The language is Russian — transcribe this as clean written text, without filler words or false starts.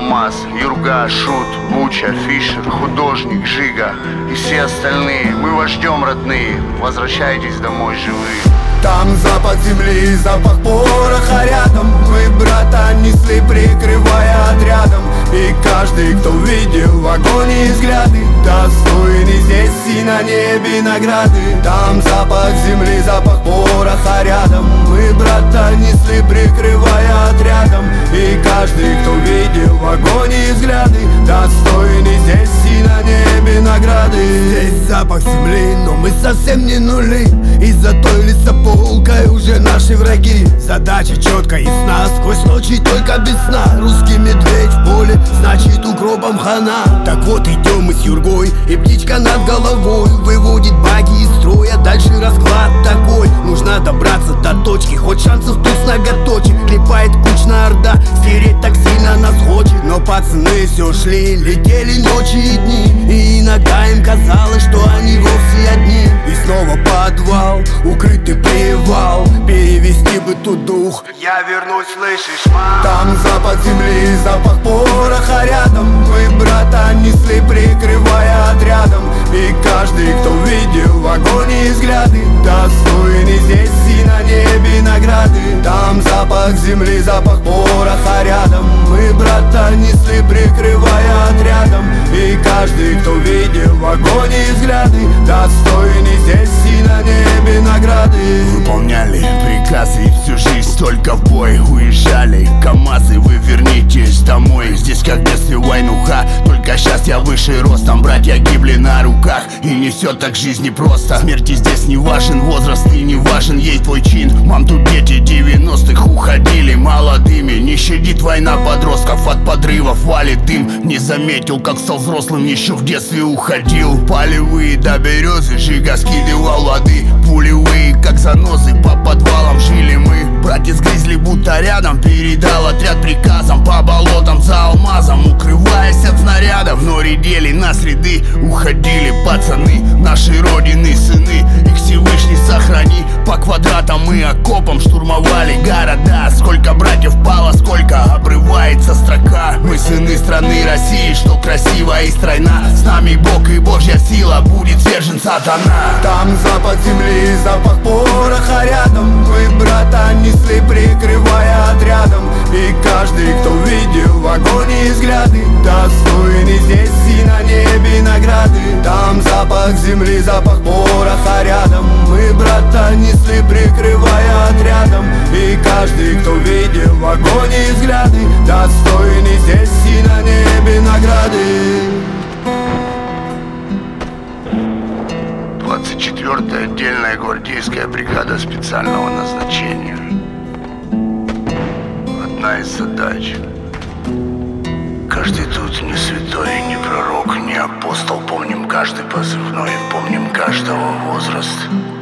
Алмаз, Юрга, Шут, Буча, Фишер, художник, Жига и все остальные. Мы вас ждем, родные, возвращайтесь домой живые. Там запах земли, запах пороха рядом. Мы, брата, несли, прикрывая отрядом. И каждый, кто видел огонь и взгляды, достойный здесь и на небе награды. Там запах земли, запах пороха рядом. Мы, брата, несли, прикрывая отрядом. И каждый, кто видел огонь и взгляды, достойный здесь и на небе награды. Здесь запах земли, но мы совсем не нули. И за той лесополкой уже наши враги. Задача четко ясна, сквозь ночи только без сна. Русский медведь в поле, значит укропом хана. Так вот идем мы с Юргой, и птичка над головой выводит баги из строя. Дальше расклад такой, нужно добраться до точки. Хоть шансов тут с ноготочек. Клепает кучная орда, стереть так сильно нас хочет. Но пацаны все шли, летели ночи и дни. И иногда им казалось, что они вовсе одни. И снова подвал, укрытый привал. Перевести бы тут дух, я вернусь, слышишь, мам? Там запах земли, запах пороха рядом. Мы, брата, несли, прикрывая отрядом. И каждый, кто видел огонь и взгляды, достойный здесь и на небе награды. Там запах земли, запах пороха рядом. Мы, брата, несли, прикрывая отрядом. И каждый, кто видел огонь и взгляды, достойный здесь и на небе награды. Выполняли приказы и всю жизнь только в бой уезжали. КамАЗы, вы вернитесь домой. Здесь как в детстве войнуха, только сейчас я выше ростом. Братья гибли на руках, и не все так в жизни просто. Смерти здесь не важен возраст и не важен ей твой чин. Мам, тут дети 90-х уходили молодыми. Не щадит война подростков, от подрывов валит дым. Не заметил, как стал взрослым, еще в детстве уходил. Полевые до березы, Жига скидывал воды. Пулевые, как занозы, по подвалам жили мы. Братец Гризли будто рядом, передал отряд приказом. По болотам за алмазом, укрываясь от снарядов. Но редели на среды, уходили пацаны, нашей родины сыны. Их Всевышний сохрани. По квадратам и окопам штурмовали города. Сколько братьев пало, сколько обрывается строка. Мы сыны страны России, что красива и стройна. С нами Бог и Божья сила, будет свержен сатана. Там запах земли, запах пороха рядом. Мы, брата, несли, прикрывая отрядом. И каждый, кто видел огонь и взгляды, достойный здесь и на небе награды. Там запах земли, запах пороха рядом. Мы, брата, несли, прикрывая отрядом. И каждый, кто видел огонь и взгляды, достойный здесь и на небе награды. 24-я отдельная гвардейская бригада специального назначения. Одна из задач. Каждый тут не святой, не пророк, не апостол. Помним каждый позывной, помним каждого возраст.